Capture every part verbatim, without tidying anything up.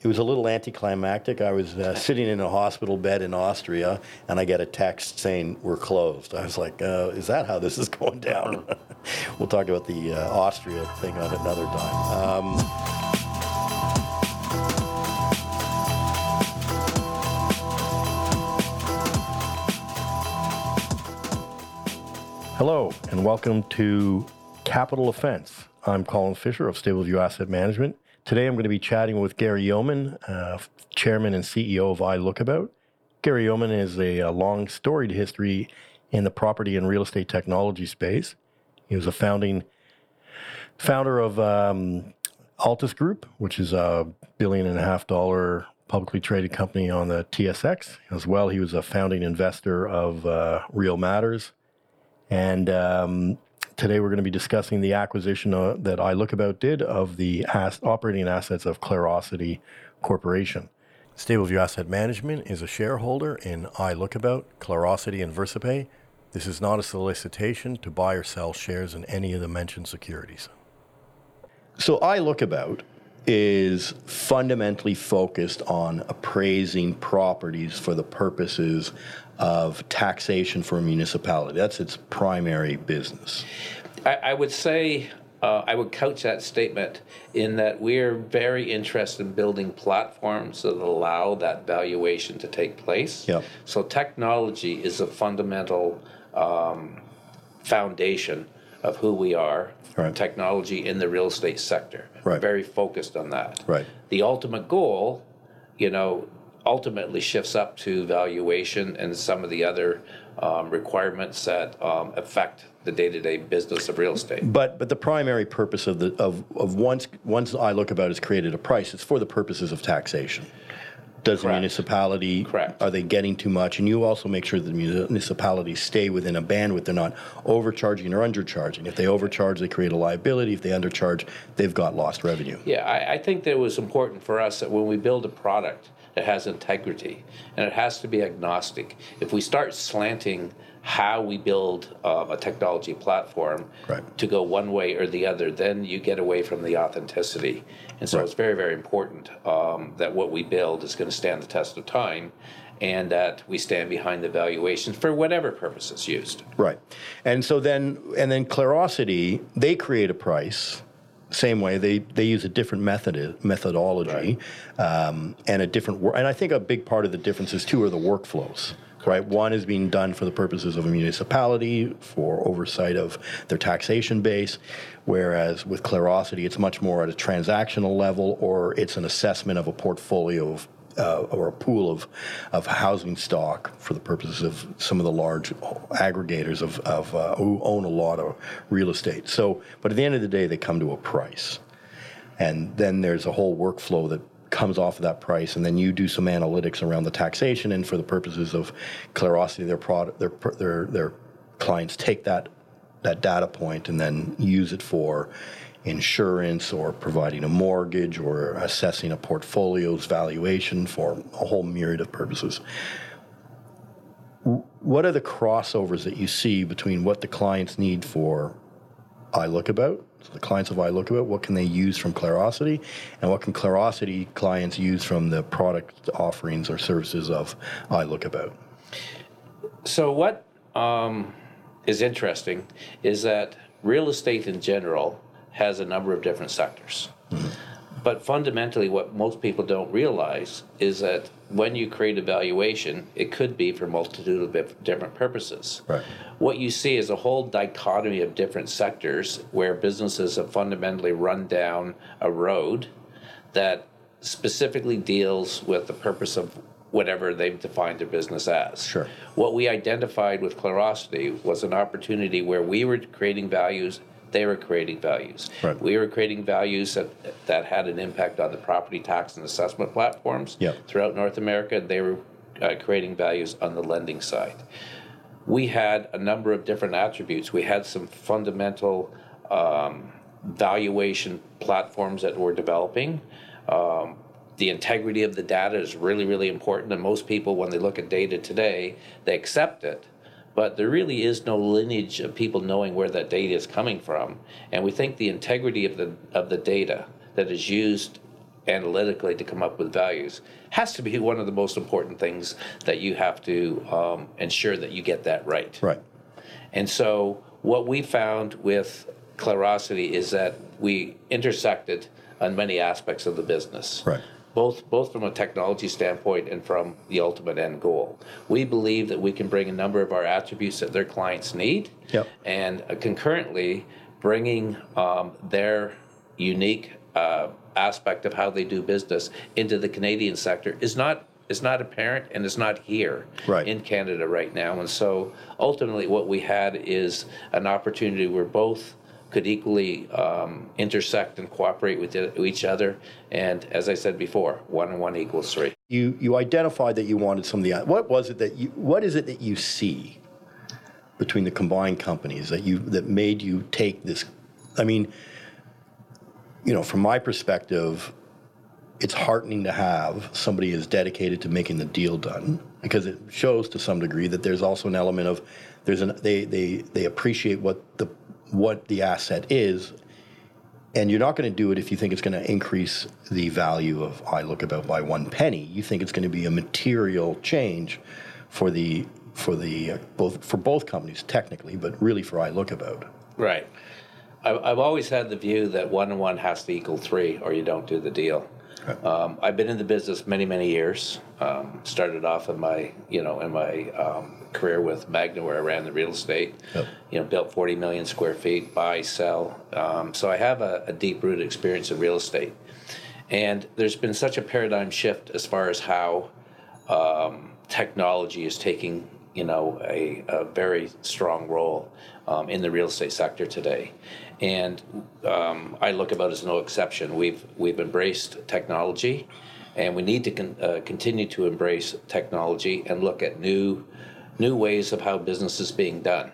it was a little anticlimactic. I was uh, sitting in a hospital bed in Austria, and I get a text saying we're closed. I was like, uh, is that how this is going down? We'll talk about the uh, Austria thing on another time. Um, Hello, and welcome to Capital Offense. I'm Colin Fisher of Stableview Asset Management. Today I'm going to be chatting with Gary Yeoman, uh, Chairman and C E O of iLookabout. Gary Yeoman is a, a long storied history in the property and real estate technology space. He was a founding founder of um, Altus Group, which is a billion and a half dollar publicly traded company on the T S X. As well, he was a founding investor of uh, Real Matters. And um, today we're going to be discussing the acquisition uh, that iLookabout did of the as- operating assets of Clarosity Corporation. Stableview Asset Management is a shareholder in iLookabout, Clarosity, and VersaPay. This is not a solicitation to buy or sell shares in any of the mentioned securities. So iLookabout is fundamentally focused on appraising properties for the purposes of taxation for a municipality. That's its primary business. I, I would say, uh, I would couch that statement in that we're very interested in building platforms that allow that valuation to take place. Yep. So technology is a fundamental um, foundation of who we are. Right. Technology in the real estate sector. Right. Very focused on that. Right. The ultimate goal, you know, ultimately shifts up to valuation and some of the other um, requirements that um, affect the day-to-day business of real estate. But but the primary purpose of the of, of once once iLookabout has created a price, it's for the purposes of taxation. Does the Correct. municipality, Correct. Are they getting too much? And you also make sure that the municipalities stay within a bandwidth. They're not overcharging or undercharging. If they overcharge, they create a liability. If they undercharge, they've got lost revenue. Yeah, I, I think that it was important for us that when we build a product, it has integrity and it has to be agnostic. If we start slanting how we build uh, a technology platform Right. to go one way or the other, then you get away from the authenticity. And so Right. it's very, very important um, that what we build is going to stand the test of time and that we stand behind the valuations for whatever purpose it's used. Right. And so then, and then Clarosity, they create a price. Same way, they, they use a different method methodology, Right. um, and a different wor- and I think a big part of the differences too are the workflows. Right, one is being done for the purposes of a municipality for oversight of their taxation base, whereas with Clarosity, it's much more at a transactional level, or it's an assessment of a portfolio of uh, or a pool of of housing stock for the purposes of some of the large aggregators of of uh, who own a lot of real estate. So, but at the end of the day, they come to a price, and then there's a whole workflow that comes off of that price, and then you do some analytics around the taxation, and for the purposes of Clarosity, their product, their their their clients take that that data point and then use it for insurance or providing a mortgage or assessing a portfolio's valuation for a whole myriad of purposes. What are the crossovers that you see between what the clients need for iLookabout? So the clients of iLookabout, what can they use from Clarosity, and what can Clarosity clients use from the product offerings or services of iLookabout? So what um, is interesting is that real estate in general has a number of different sectors. Mm-hmm. But fundamentally, what most people don't realize is that when you create a valuation, it could be for a multitude of different purposes. Right. What you see is a whole dichotomy of different sectors where businesses have fundamentally run down a road that specifically deals with the purpose of whatever they've defined their business as. Sure. What we identified with Clarosity was an opportunity where we were creating values, they were creating values. Right. We were creating values that that had an impact on the property tax and assessment platforms Yep. throughout North America. They were uh, creating values on the lending side. We had a number of different attributes. We had some fundamental um, valuation platforms that we're developing. Um, the integrity of the data is really, really important. And most people, when they look at data today, they accept it. But there really is no lineage of people knowing where that data is coming from. And we think the integrity of the of the data that is used analytically to come up with values has to be one of the most important things that you have to um, ensure that you get that right. Right. And so what we found with Clarosity is that we intersected on many aspects of the business. Right. Both, both from a technology standpoint and from the ultimate end goal. We believe that we can bring a number of our attributes that their clients need, Yep. and uh, concurrently bringing um, their unique uh, aspect of how they do business into the Canadian sector is not is not apparent and is not here Right. in Canada right now. And so ultimately what we had is an opportunity where both could equally um, intersect and cooperate with each other. And as I said before, one and one equals three. You you identified that you wanted some of the, what was it that you, what is it that you see between the combined companies that you, that made you take this? I mean, you know, from my perspective, it's heartening to have somebody as dedicated to making the deal done, because it shows to some degree that there's also an element of, there's an, they, they, they appreciate what the, what the asset is, and you're not going to do it if you think it's going to increase the value of iLookabout by one penny. You think it's going to be a material change for the for the uh, both for both companies technically, but really for iLookabout. Right. I've, I've always had the view that one and one has to equal three, or you don't do the deal. Right. Um, I've been in the business many, many years. Um, started off in my, you know, in my um, career with Magna, where I ran the real estate. Yep. You know, built forty million square feet, buy, sell. Um, so I have a, a deep-rooted experience in real estate, and there's been such a paradigm shift as far as how um, technology is taking, you know, a, a very strong role um, in the real estate sector today. And um, iLookabout is no exception. We've we've embraced technology, and we need to con- uh, continue to embrace technology and look at new new ways of how business is being done.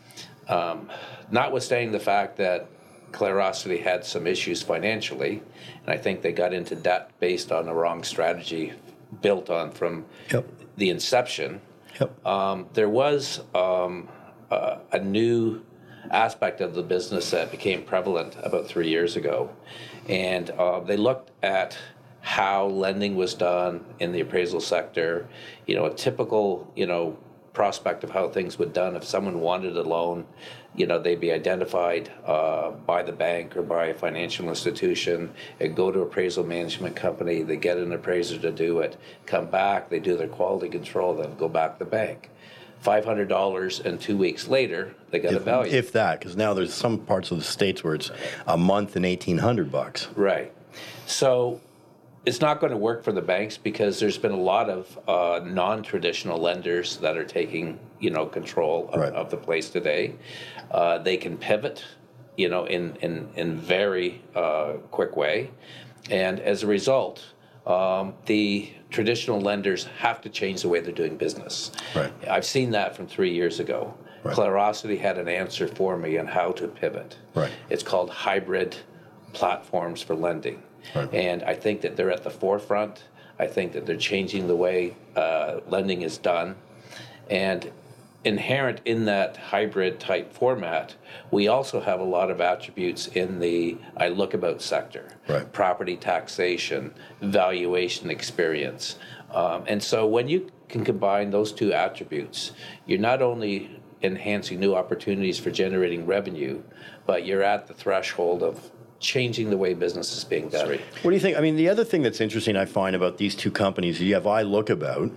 Um, notwithstanding the fact that Clarosity had some issues financially, and I think they got into debt based on the wrong strategy built on from yep. the inception. Yep. Um, there was um, uh, a new aspect of the business that became prevalent about three years ago, and uh, they looked at how lending was done in the appraisal sector. You know, a typical, you know, prospect of how things would done. If someone wanted a loan, you know, they'd be identified uh, by the bank or by a financial institution and go to appraisal management company. They get an appraiser to do it, come back, they do their quality control, then go back to the bank. five hundred dollars, and two weeks later, they got if, a value. If that, because now there's some parts of the states where it's a month and eighteen hundred bucks. Right. So it's not going to work for the banks, because there's been a lot of uh, non-traditional lenders that are taking, you know, control of, right. of the place today. Uh, they can pivot, you know, in in in very uh, quick way, and as a result, um, the traditional lenders have to change the way they're doing business. Right. I've seen that from three years ago. Right. Clarosity had an answer for me on how to pivot. Right. It's called hybrid platforms for lending. Right. And I think that they're at the forefront. I think that they're changing the way uh, lending is done. And inherent in that hybrid type format, we also have a lot of attributes in the iLookabout sector. Right. Property taxation, valuation experience. Um, and so when you can combine those two attributes, you're not only enhancing new opportunities for generating revenue, but you're at the threshold of changing the way business is being done. What do you think? I mean, the other thing that's interesting I find about these two companies, you have iLookabout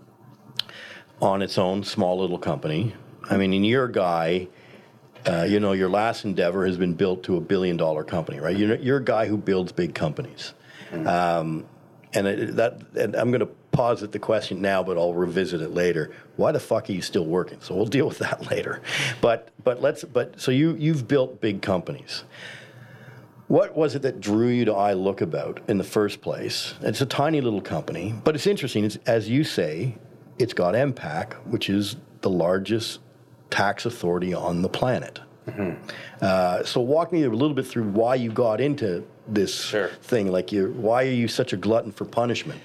on its own small little company. I mean, and you're a guy, uh, you know, your last endeavor has been built to a billion dollar company, right? You're, you're a guy who builds big companies. Mm-hmm. Um, and it, that, and I'm going to posit the question now, but I'll revisit it later. Why the fuck are you still working? So we'll deal with that later. But, but let's, but so you, you've built big companies. What was it that drew you to iLookabout in the first place? It's a tiny little company, but it's interesting. It's, as you say, it's got M PAC, which is the largest tax authority on the planet. Mm-hmm. Uh, so walk me a little bit through why you got into this sure. thing. Like, you, why are you such a glutton for punishment?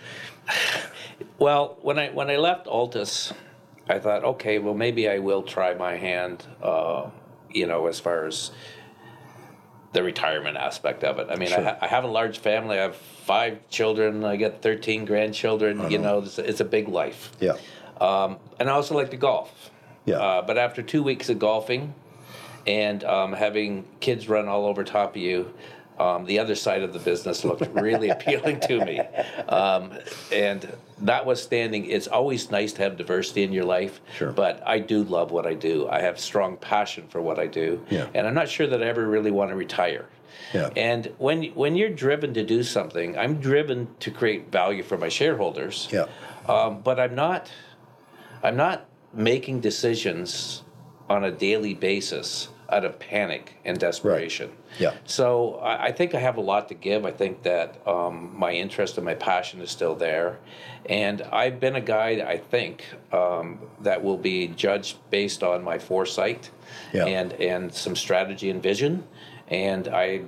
Well, when I when I left Altus, I thought, okay, well, maybe I will try my hand, uh, you know, as far as the retirement aspect of it. I mean, Sure. I, ha- I have a large family. I have five children. I get thirteen grandchildren. I You know. know, it's, it's a big life. Yeah. Um, and I also like to golf. Yeah. Uh, but after two weeks of golfing and um, having kids run all over top of you, um, the other side of the business looked really appealing to me. Um, and notwithstanding, it's always nice to have diversity in your life. Sure. But I do love what I do. I have strong passion for what I do. Yeah. And I'm not sure that I ever really want to retire. Yeah. And when when you're driven to do something, I'm driven to create value for my shareholders. Yeah. Um, but I'm not I'm not making decisions on a daily basis out of panic and desperation. Yeah. So I, I think I have a lot to give. I think that um, my interest and my passion is still there. And I've been a guy, I think, um, that will be judged based on my foresight Yeah. and, and some strategy and vision. And I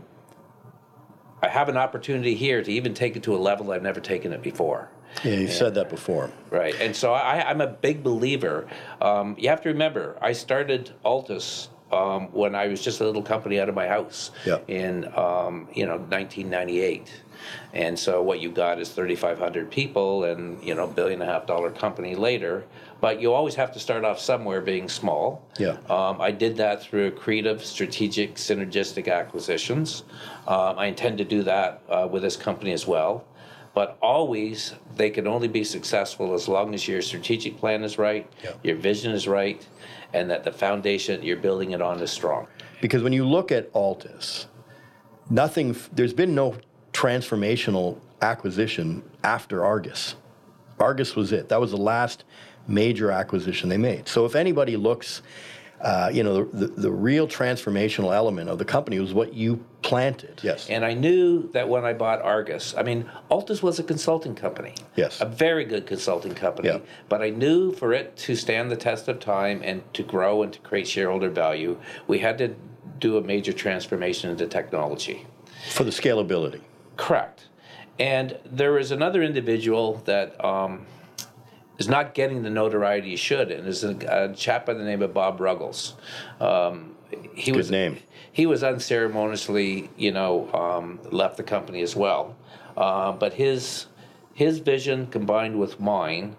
I have an opportunity here to even take it to a level I've never taken it before. Yeah, you've said that before. Right, and so I, I'm a big believer. Um, you have to remember, I started Altus um, when I was just a little company out of my house Yeah. in um, you know nineteen ninety-eight, and so what you got is thirty-five hundred people, and you know billion and a half dollar company later. But you always have to start off somewhere, being small. Yeah. Um, I did that through creative, strategic, synergistic acquisitions. Um, I intend to do that uh, with this company as well. But always, they can only be successful as long as your strategic plan is right, Yeah. your vision is right, and that the foundation you're building it on is strong. Because when you look at Altus, nothing, there's been no transformational acquisition after Argus. Argus was it. That was the last major acquisition they made. So if anybody looks, uh, you know, the, the, the real transformational element of the company was what you planted. Yes. And I knew that when I bought Argus, I mean, Altus was a consulting company. Yes. A very good consulting company. Yeah. But I knew for it to stand the test of time and to grow and to create shareholder value, we had to do a major transformation into technology. For the scalability. Correct. And there is another individual that um, is not getting the notoriety he should, and is a, a chap by the name of Bob Ruggles. Um, he Good was name. He was unceremoniously, you know, um, left the company as well. Uh, but his his vision combined with mine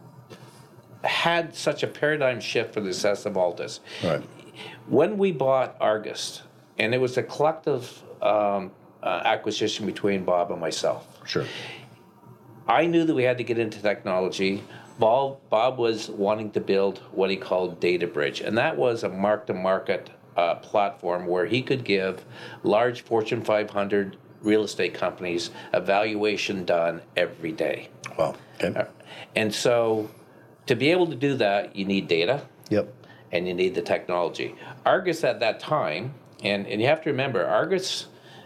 had such a paradigm shift for the success of Altus. Right. When we bought Argus, and it was a collective um, uh, acquisition between Bob and myself. Sure. I knew that we had to get into technology. Bob, Bob was wanting to build what he called DataBridge, and that was a mark-to-market uh, platform where he could give large Fortune five hundred real estate companies a valuation done every day. Wow. Okay. And so to be able to do that, you need data. Yep. And you need the technology. Argus at that time, and, and you have to remember, Argus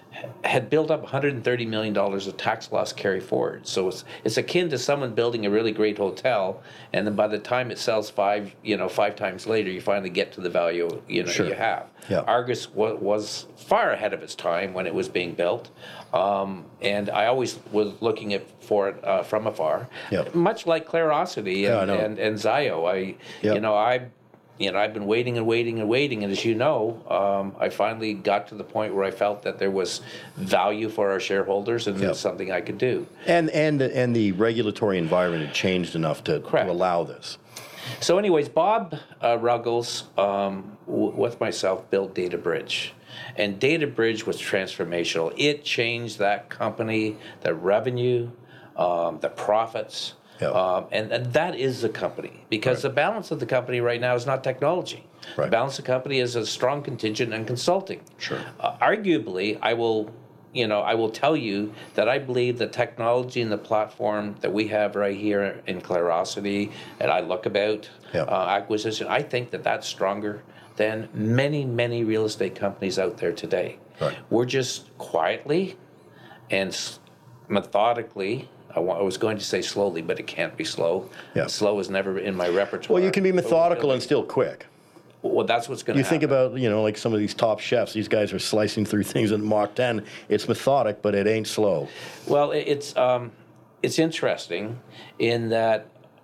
had built up one hundred thirty million dollars of tax loss carry forward. So it's it's akin to someone building a really great hotel, and then by the time it sells five, you know, five times later, you finally get to the value you know Sure. you have. Yeah. Argus wa- was far ahead of its time when it was being built, um, and I always was looking at for it uh, from afar. Yeah. Much like Clarosity Yeah, I and, know. and and Zio, I Yeah. you know I. You know, I've been waiting and waiting and waiting, and as you know, um, I finally got to the point where I felt that there was value for our shareholders, and Yep. it's something I could do. And and and the regulatory environment had changed enough to, to Correct. allow this. So, anyways, Bob uh, Ruggles, um, w- with myself, built DataBridge, and DataBridge was transformational. It changed that company, the revenue, um, the profits. Yeah. Um, and, and that is the company, because Right. the balance of the company right now is not technology. Right. The balance of the company is a strong contingent and consulting. Sure. Uh, arguably, I will, you know, I will tell you that I believe the technology and the platform that we have right here in Clarosity and I look about Yeah. uh, acquisition, I think that that's stronger than many, many real estate companies out there today. Right. We're just quietly and s- methodically. I, wa- I was going to say slowly, but it can't be slow. Yeah. Slow is never in my repertoire. Well, you can be But we're methodical and building- still quick. Well, that's what's going to You happen. think about, you know, like some of these top chefs, these guys are slicing through things at Mach ten. It's methodic, but it ain't slow. Well, it- it's um, it's interesting in that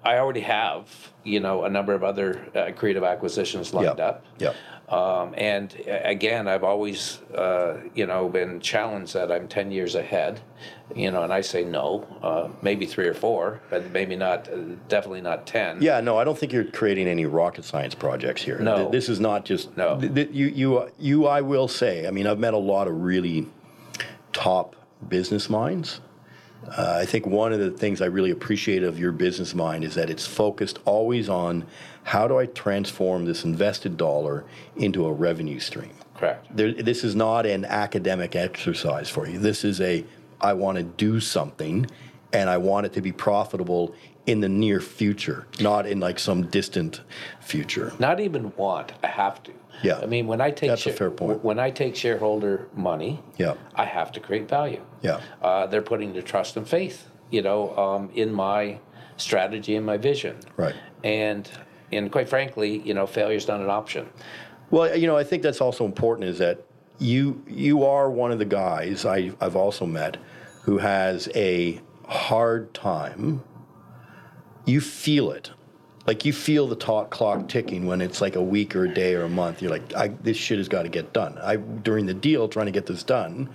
I already have, you know, a number of other uh, creative acquisitions lined Yeah. up. Yeah. Um, and uh, again, I've always, uh, you know, been challenged that I'm ten years ahead, you know, and I say no, uh, maybe three or four, but maybe not, uh, definitely not ten. Yeah, no, I don't think you're creating any rocket science projects here. No. Th- This is not just, No. th- th- you, you, you, I will say, I mean, I've met a lot of really top business minds. Uh, I think one of the things I really appreciate of your business mind is that it's focused always on how do I transform this invested dollar into a revenue stream. Correct. There, this is not an academic exercise for you. This is a, I want to do something and I want it to be profitable in the near future, not in like some distant future. Not even want, I have to. Yeah. I mean, when I take That's a fair point. when I take shareholder money, Yeah. I have to create value. Yeah. Uh, they're putting their trust and faith, you know, um, in my strategy and my vision. Right. And and quite frankly, you know, failure's not an option. Well, you know, I think that's also important is that you you are one of the guys I, I've also met who has a hard time. You feel it. Like you feel the talk clock ticking when it's like a week or a day or a month. You're like, I, this shit has got to get done. I during the deal trying to get this done,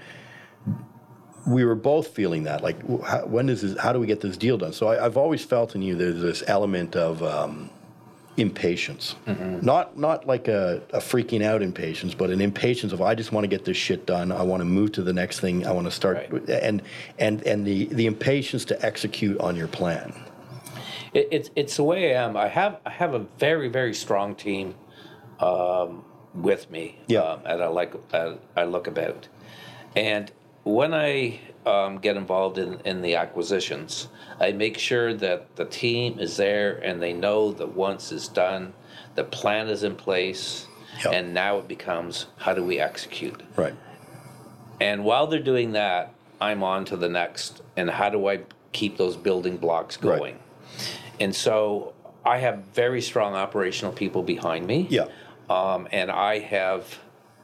we were both feeling that. Like, how, when does this? How do we get this deal done? So I, I've always felt in you there's this element of um, impatience, mm-hmm. not not like a, a freaking out impatience, but an impatience of I just want to get this shit done. I want to move to the next thing. I want to start, right. and and and the the impatience to execute on your plan. It, it's it's the way I am. I have I have a very very strong team um, with me. Yeah. Um, and I like uh, I look about, and when I um, get involved in, in the acquisitions, I make sure that the team is there and they know that once it's done, the plan is in place, Yep. and now it becomes how do we execute. Right. And while they're doing that, I'm on to the next. And how do I keep those building blocks going? Right. And so I have very strong operational people behind me. Yeah. Um, and I have,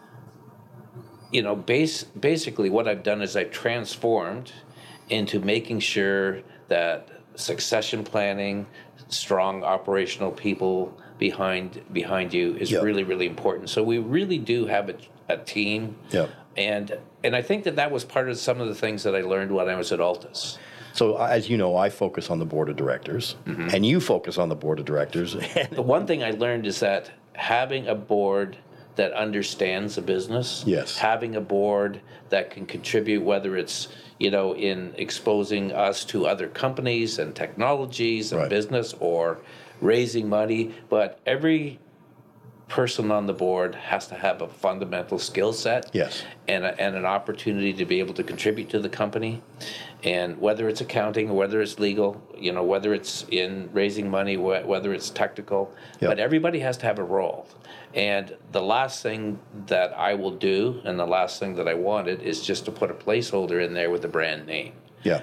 you know, base, basically what I've done is I've transformed into making sure that succession planning, strong operational people behind behind you is Yeah. really, really important. So we really do have a, a team. Yeah. And and I think that that was part of some of the things that I learned when I was at Altus. So as you know, I focus on the board of directors, mm-hmm. and you focus on the board of directors. The one thing I learned is that having a board that understands the business, Yes. having a board that can contribute, whether it's, you know, in exposing us to other companies and technologies and Right. business or raising money, but every person on the board has to have a fundamental skill set Yes. and, a, and an opportunity to be able to contribute to the company. And whether it's accounting or whether it's legal, you know, whether it's in raising money, wh- whether it's technical, Yep. but everybody has to have a role. And the last thing that I will do, and the last thing that I wanted, is just to put a placeholder in there with a brand name. Yeah.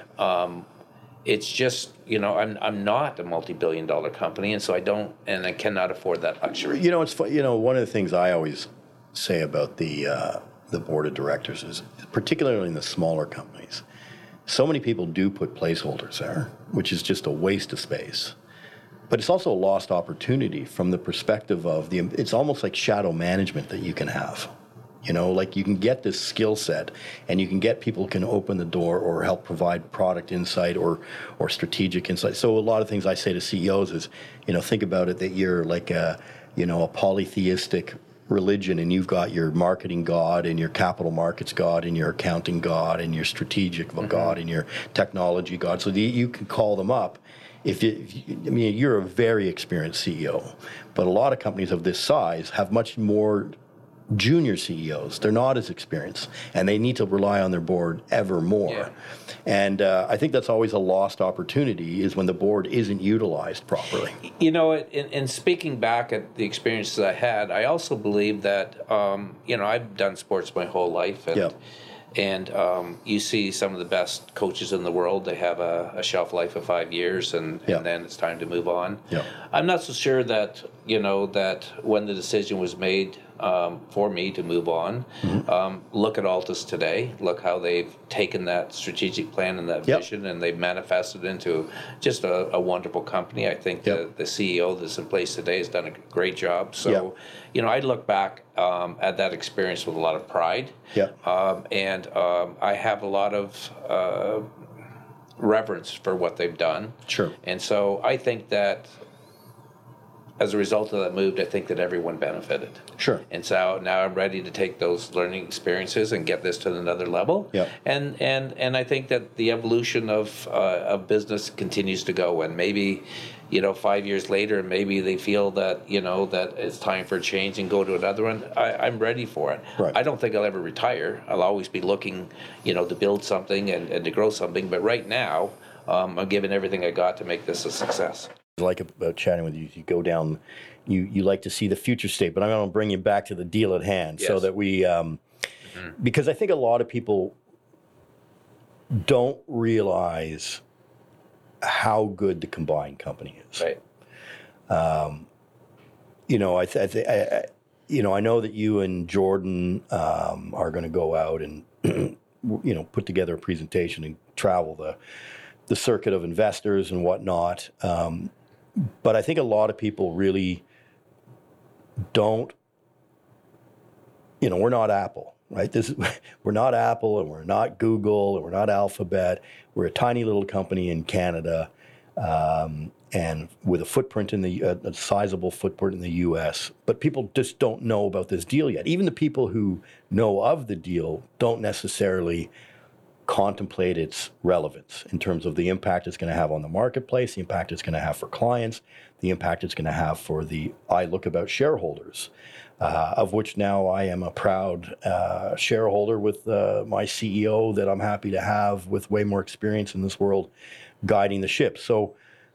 It's just, you know, I'm I'm not a multi-billion dollar company, and so I don't, and I cannot afford that luxury. You know, it's fu- you know one of the things I always say about the uh, the board of directors is, particularly in the smaller companies, so many people do put placeholders there, which is just a waste of space. But it's also a lost opportunity from the perspective of the. It's almost like shadow management that you can have. You know, like you can get this skill set, and you can get people who can open the door or help provide product insight or or strategic insight. So a lot of things I say to C E Os is, you know, think about it that you're like a, you know, a polytheistic religion, and you've got your marketing god and your capital markets god and your accounting god and your strategic mm-hmm. god and your technology god. So the, you can call them up. If you, if you, I mean, you're a very experienced C E O, but a lot of companies of this size have much more junior C E Os. They're not as experienced, and they need to rely on their board ever more. Yeah. And uh, I think that's always a lost opportunity, is when the board isn't utilized properly. You know, in, in speaking back at the experiences I had, I also believe that, um, you know, I've done sports my whole life, and Yeah. and um, you see some of the best coaches in the world. They have a, a shelf life of five years, and, Yeah. and then it's time to move on. Yeah. I'm not so sure that, you know, that when the decision was made um, for me to move on. Mm-hmm. Um, look at Altus today. Look how they've taken that strategic plan and that yep. vision, and they've manifested into just a, a wonderful company. I think yep. the, the C E O that's in place today has done a great job. So, yep. you know, I look back um, at that experience with a lot of pride. Yep. Um, and um, I have a lot of uh, reverence for what they've done. Sure. And so I think that as a result of that move, I think that everyone benefited. Sure. And so now I'm ready to take those learning experiences and get this to another level. Yeah. And and and I think that the evolution of uh, of business continues to go. And maybe, you know, five years later, maybe they feel that, you know, that it's time for a change and go to another one. I, I'm ready for it. Right. I don't think I'll ever retire. I'll always be looking, you know, to build something and, and to grow something. But right now, um, I'm giving everything I got to make this a success. I like about chatting with you, you go down, you, you like to see the future state, but I'm going to bring you back to the deal at hand. Yes. So that we, um, mm-hmm. because I think a lot of people don't realize how good the combined company is. Right. Um, you know, I, th- I, th- I, you know, I know that you and Jordan um, are going to go out and, you know, put together a presentation and travel the, the circuit of investors and whatnot. Um, But I think a lot of people really don't, you know, we're not Apple, right? This is, we're not Apple and we're not Google and we're not Alphabet. We're a tiny little company in Canada um, and with a footprint in the, uh, a sizable footprint in the U S. But people just don't know about this deal yet. Even the people who know of the deal don't necessarily contemplate its relevance in terms of the impact it's going to have on the marketplace, the impact it's going to have for clients, the impact it's going to have for the iLookabout shareholders, uh, of which now I am a proud uh, shareholder with uh, my C E O that I'm happy to have with way more experience in this world guiding the ship. So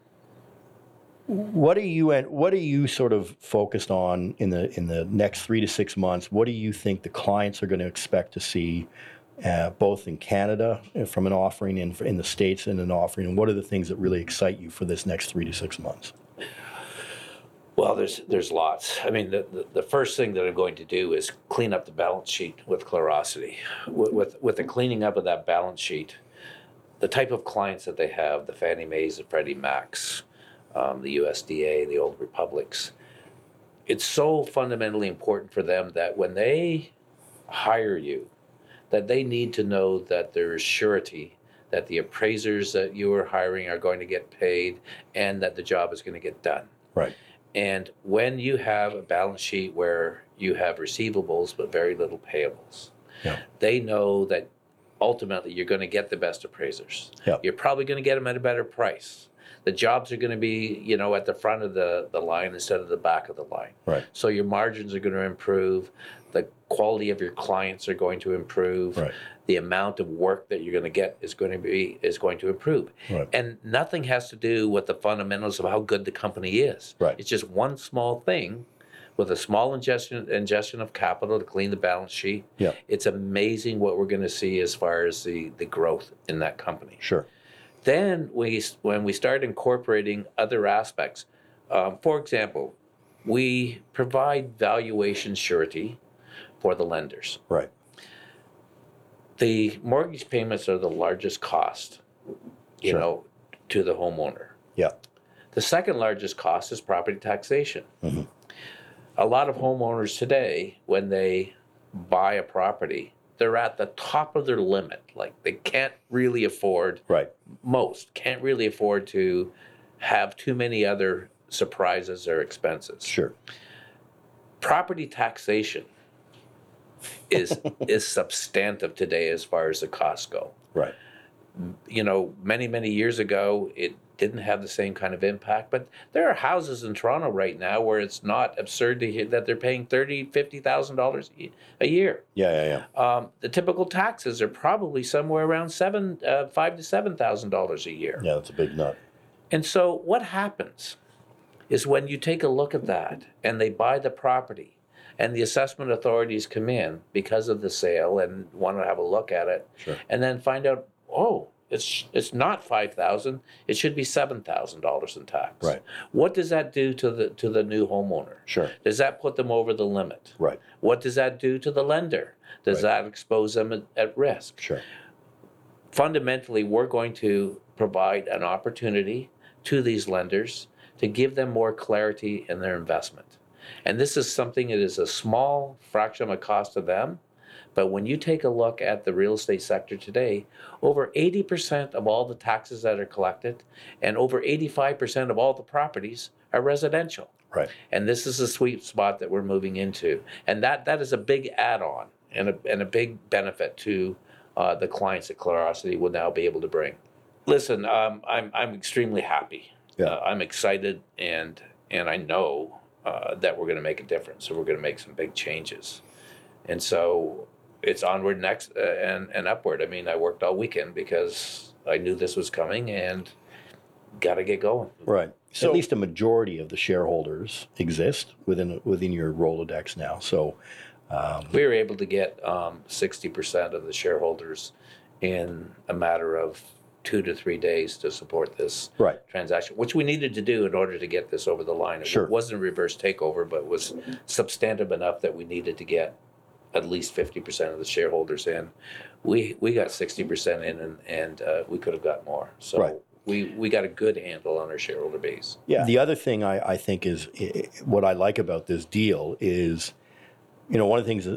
what are you what are you sort of focused on in the in the next three to six months? What do you think the clients are going to expect to see Uh, both in Canada from an offering and in the States in an offering, and what are the things that really excite you for this next three to six months? Well, there's there's lots. I mean, the, the, the first thing that I'm going to do is clean up the balance sheet with Clarosity. With, with with the cleaning up of that balance sheet, the type of clients that they have, the Fannie Mae's, the Freddie Mac's, um, the U S D A, the Old Republics, it's so fundamentally important for them that when they hire you, that they need to know that there is surety, that the appraisers that you are hiring are going to get paid, and that the job is going to get done. Right. And when you have a balance sheet where you have receivables but very little payables, yeah. they know that ultimately you're going to get the best appraisers. Yeah. You're probably going to get them at a better price. The jobs are going to be, you know, at the front of the, the line instead of the back of the line. Right. So your margins are going to improve. The quality of your clients are going to improve. Right. The amount of work that you're going to get is going to be is going to improve. Right. And nothing has to do with the fundamentals of how good the company is. Right. It's just one small thing with a small ingestion ingestion of capital to clean the balance sheet. Yeah. It's amazing what we're going to see as far as the, the growth in that company. Sure. Then we, when we start incorporating other aspects, um, for example, we provide valuation surety for the lenders. Right. The mortgage payments are the largest cost, you Sure. know, to the homeowner. Yeah. The second largest cost is property taxation. Mm-hmm. A lot of homeowners today, when they buy a property, they're at the top of their limit. Like they can't really afford, right. most can't really afford to have too many other surprises or expenses. Sure. Property taxation is is substantive today as far as the costs go. Right. You know, many, many years ago, it didn't have the same kind of impact, but there are houses in Toronto right now where it's not absurd to hear that they're paying thirty thousand dollars, fifty thousand dollars a year. Yeah, yeah, yeah. Um, the typical taxes are probably somewhere around seven, uh, five to seven thousand dollars a year. Yeah, that's a big nut. And so what happens is when you take a look at that and they buy the property and the assessment authorities come in because of the sale and want to have a look at it, sure. and then find out, oh, it's it's not five thousand. It should be seven thousand dollars in tax. Right. What does that do to the to the new homeowner? Sure. Does that put them over the limit? Right. What does that do to the lender? Does Right. that expose them at, at risk? Sure. Fundamentally, we're going to provide an opportunity to these lenders to give them more clarity in their investment. And this is something that is a small fraction of a cost to them. But when you take a look at the real estate sector today, over eighty percent of all the taxes that are collected and over eighty-five percent of all the properties are residential. Right. And this is the sweet spot that we're moving into. And that, that is a big add-on and a, and a big benefit to uh, the clients that Clarosity will now be able to bring. Listen, um, I'm, I'm extremely happy. Yeah. Uh, I'm excited, and, and I know uh, that we're going to make a difference. So we're going to make some big changes. And so it's onward next uh, and, and upward. I mean, I worked all weekend because I knew this was coming and got to get going. Right. So- At least a majority of the shareholders exist within within your Rolodex now. So um, We were able to get um, sixty percent of the shareholders in a matter of two to three days to support this right. transaction, which we needed to do in order to get this over the line. It Sure. wasn't a reverse takeover, but was substantive enough that we needed to get at least fifty percent of the shareholders in. We we got sixty percent in, and, and uh, we could have got more. So Right. we, we got a good handle on our shareholder base. Yeah. The other thing I, I think is I- what I like about this deal is, you know, one of the things that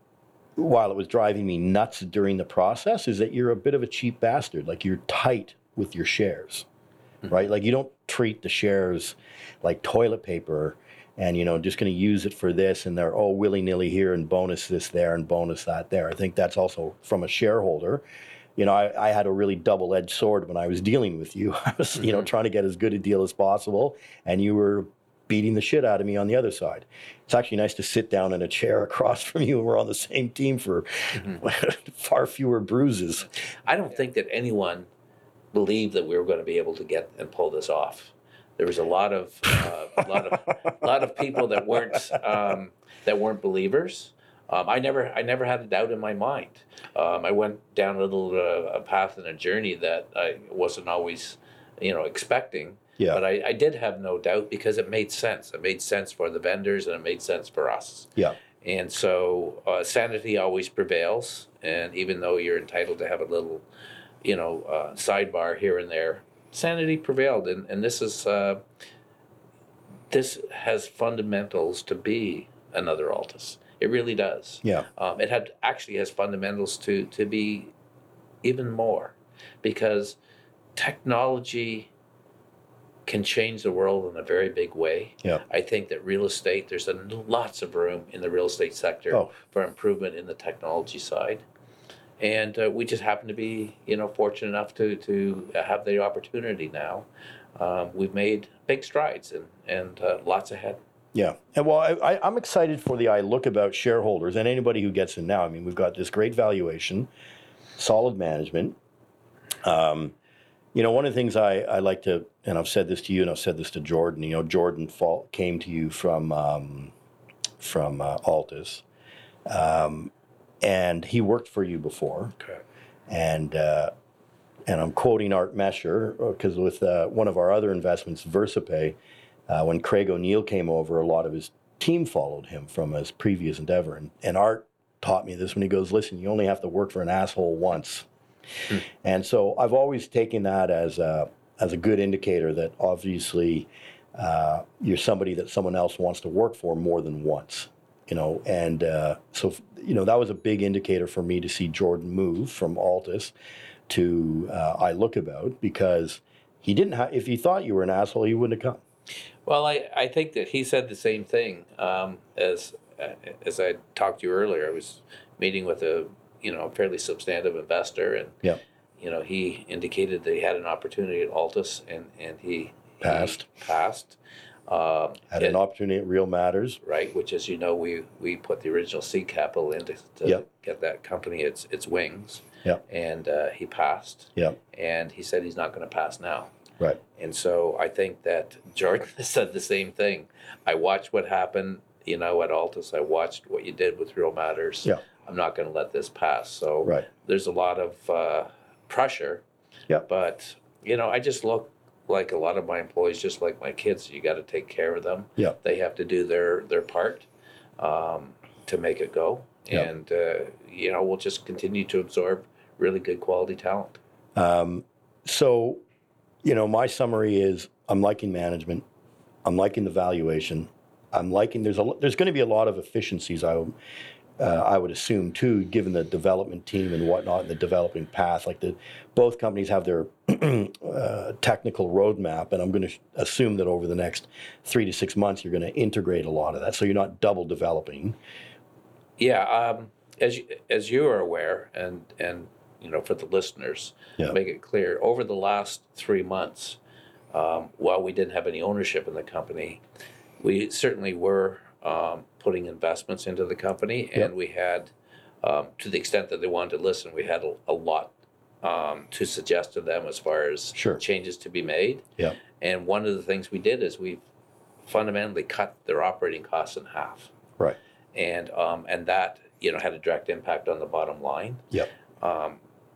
while it was driving me nuts during the process is that you're a bit of a cheap bastard. Like you're tight with your shares, Mm-hmm. right? Like you don't treat the shares like toilet paper and, you know, just going to use it for this and they're, oh, willy-nilly here and bonus this there and bonus that there. I think that's also from a shareholder. You know, I, I had a really double-edged sword when I was dealing with you. I was, you know, Mm-hmm. trying to get as good a deal as possible, and you were beating the shit out of me on the other side. It's actually nice to sit down in a chair across from you and we're on the same team for Mm-hmm. far fewer bruises. I don't think that anyone believed that we were going to be able to get and pull this off. There was a lot of uh, a lot of a lot of people that weren't um, that weren't believers. Um, I never I never had a doubt in my mind. Um, I went down a little uh, a path and a journey that I wasn't always, you know, expecting. Yeah. But I, I did have no doubt because it made sense. It made sense for the vendors and it made sense for us. Yeah. And so uh, sanity always prevails. And even though you're entitled to have a little, you know, uh, sidebar here and there, sanity prevailed. And, and this is, uh, this has fundamentals to be another Altus. It really does. Yeah. Um, it had actually has fundamentals to, to be even more because technology can change the world in a very big way. Yeah. I think that real estate, there's a, lots of room in the real estate sector Oh. for improvement in the technology side. And uh, we just happen to be, you know, fortunate enough to, to have the opportunity now. Um, we've made big strides and, and uh, lots ahead. Yeah. And well, I, I, I'm excited for the iLookAbout shareholders and anybody who gets in now. I mean, we've got this great valuation, solid management. Um, you know, one of the things I, I like to, and I've said this to you and I've said this to Jordan, you know, Jordan fall, came to you from, um, from uh, Altus. Um, and he worked for you before. Okay. And, uh, and I'm quoting Art Mesher, because with uh, one of our other investments, VersaPay, uh, when Craig O'Neill came over, a lot of his team followed him from his previous endeavor. And, and Art taught me this when he goes, listen, you only have to work for an asshole once. Hmm. And so I've always taken that as a, as a good indicator that obviously uh, you're somebody that someone else wants to work for more than once. You know, and uh, so, you know, that was a big indicator for me to see Jordan move from Altus to uh, iLookAbout, because he didn't have, if he thought you were an asshole, he wouldn't have come. Well, I, I think that he said the same thing um, as uh, as I talked to you earlier. I was meeting with a you know fairly substantive investor, and Yeah. you know he indicated that he had an opportunity at Altus, and and he Passed. he passed. Um, Had and- an opportunity at Real Matters. right, which, as you know, we we put the original seed capital in to, to Yep. get that company its its wings. Yep. And uh, he passed. Yeah, And he said he's not going to pass now. right. And so I think that Jordan said the same thing. I watched what happened, you know, at Altus. I watched what you did with Real Matters. Yeah. I'm not going to let this pass. So Right. there's a lot of uh, pressure Yeah. But, you know, I just look like a lot of my employees, just like my kids. You got to take care of them. Yeah. They have to do their, their part um, to make it go. Yeah. And, uh, you know, we'll just continue to absorb really good quality talent. Um, so, you know, my summary is I'm liking management. I'm liking the valuation. I'm liking, there's a, there's going to be a lot of efficiencies, I, uh, I would assume, too, given the development team and whatnot, and the developing path. Like the, both companies have their uh, technical roadmap, and I'm going to assume that over the next three to six months, you're going to integrate a lot of that. So you're not double developing. Yeah. Um, as, you, as you are aware, and, and, you know, for the listeners, Yeah. make it clear, over the last three months, um, while we didn't have any ownership in the company, we certainly were um, putting investments into the company, and Yep. we had, um, to the extent that they wanted to listen, we had a, a lot um, to suggest to them as far as Sure. changes to be made. Yeah. And one of the things we did is we fundamentally cut their operating costs in half, Right. and um, and that, you know, had a direct impact on the bottom line. Yep. Um,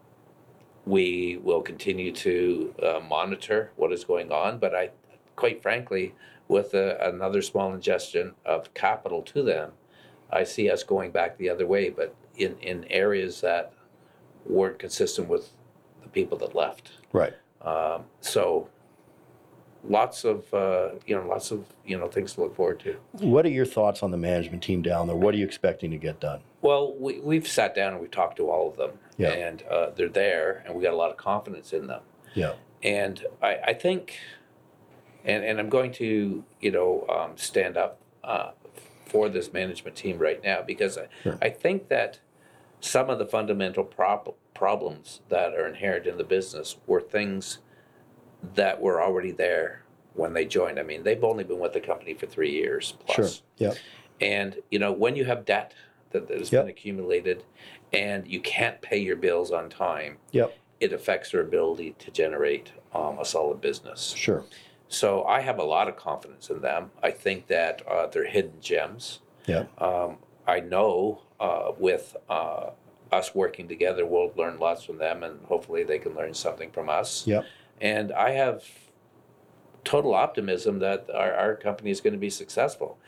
we will continue to uh, monitor what is going on, but I, quite frankly, with a, another small ingestion of capital to them, I see us going back the other way, but in, in areas that weren't consistent with the people that left. Right. Um, so lots of, uh, you know, lots of, you know, things to look forward to. What are your thoughts on the management team down there? What are you expecting to get done? Well, we, we've sat down and we've talked to all of them, Yeah. and uh, they're there, and we got a lot of confidence in them. Yeah. And I, I think, and, and I'm going to, you know, um, stand up uh, for this management team right now, because I, Sure. I think that some of the fundamental prob- problems that are inherent in the business were things that were already there when they joined. I mean, they've only been with the company for three years plus. Sure. Yeah. And, you know, when you have debt that, that has Yep. been accumulated and you can't pay your bills on time, Yep. it affects their ability to generate um, a solid business. Sure. So I have a lot of confidence in them. I think that uh, they're hidden gems. Yeah. Um, I know uh, with uh, us working together, we'll learn lots from them, and hopefully they can learn something from us. Yep. And I have total optimism that our, our company is going to be successful.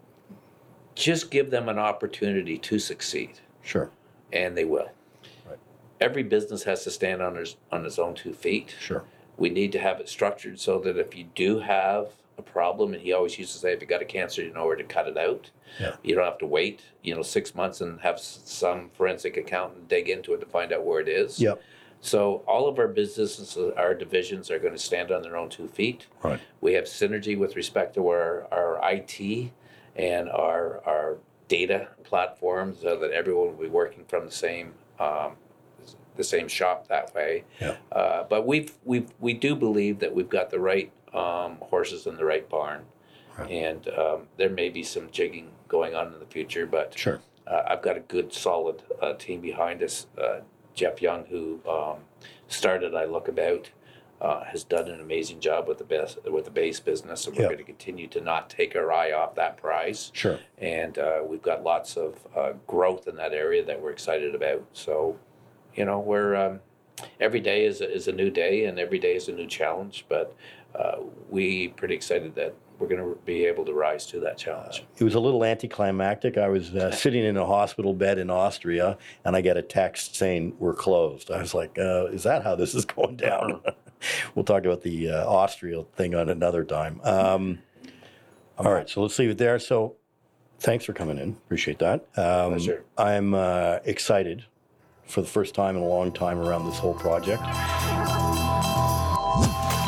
Just give them an opportunity to succeed, Sure. and they will. Right. Every business has to stand on its, on its own two feet. Sure. We need to have it structured so that if you do have a problem, and he always used to say, if you got a cancer, you know where to cut it out. Yeah. You don't have to wait, you know, six months and have s- some forensic accountant dig into it to find out where it is. Yep. So all of our businesses, our divisions are going to stand on their own two feet. Right. We have synergy with respect to our, our I T and our, our data platforms, so that everyone will be working from the same um, the same shop that way. Yeah. Uh, but we've we we do believe that we've got the right um, horses in the right barn, Right. and um, there may be some jigging going on in the future. But Sure. uh, I've got a good, solid uh, team behind us. Uh, Jeff Young, who um, started I Look About, uh, has done an amazing job with the best with the base business, and we're Yeah. going to continue to not take our eye off that prize. Sure. And uh, we've got lots of uh, growth in that area that we're excited about. So, you know, we're um, every day is a, is a new day, and every day is a new challenge. But uh, we pretty excited that we're going to be able to rise to that challenge. It was a little anticlimactic. I was uh, sitting in a hospital bed in Austria, and I get a text saying we're closed. I was like, uh, "Is that how this is going down?" We'll talk about the uh, Austria thing on another time. Um, all right, so let's leave it there. So, thanks for coming in. Appreciate that. Um, Pleasure. I'm uh, excited for the first time in a long time around this whole project.